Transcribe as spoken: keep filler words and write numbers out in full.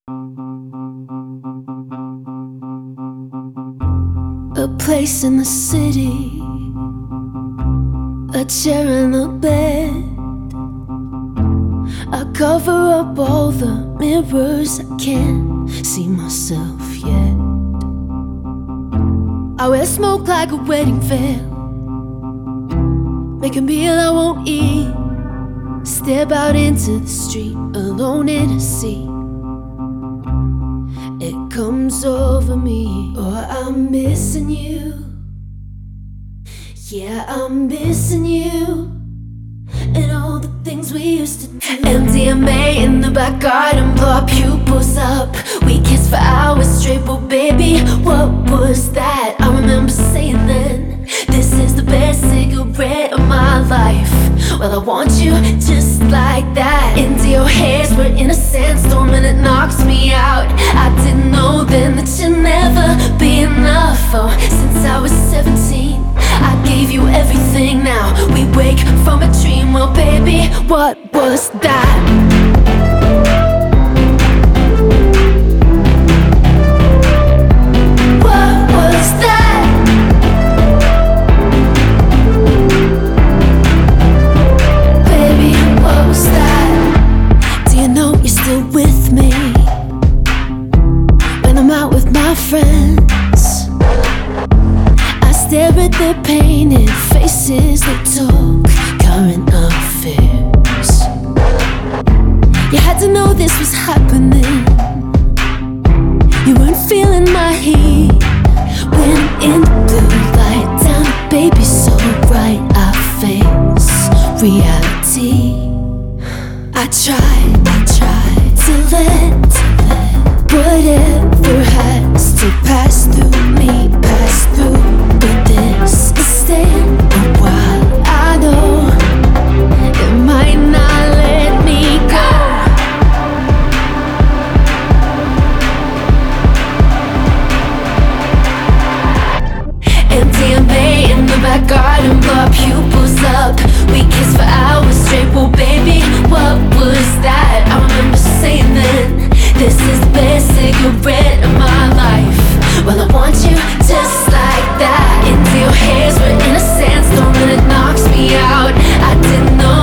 A place in the city, a chair and a bed. I cover up all the mirrors, I can't see myself yet. I wear smoke like a wedding veil, make a meal I won't eat, step out into the street alone in a sea. It comes over me, oh, I'm missing you. Yeah, I'm missing you, and all the things we used to do. M D M A in the back garden, blow our pupils up. We kissed for hours straight, but baby, what was that? I remember saying then, this is the best cigarette of my life. Well, I want you just like that. Into your hairs, we're in a sandstorm and it knocks me out. I didn't know then that you'd never be enough. Oh, since I was seventeen, I gave you everything. Now we wake from a dream. Well, baby, what was that? With me when I'm out with my friends, I stare at their painted faces. They talk current affairs. You had to know this was happening. You weren't feeling my heat when I'm in the blue light down, baby, so bright. I face reality. I tried, I tried to let, to let whatever has to pass through me, pass through. But this is staying a while. I know it might not let me go. M D M A in the back garden, blow our pupils up. We kissed for hours straight, well baby, what was that? I remember saying then, this is the best cigarette of my life. Well, I want you just like that. Into your hairs, we're in a sandstorm and it knocks me out. I didn't know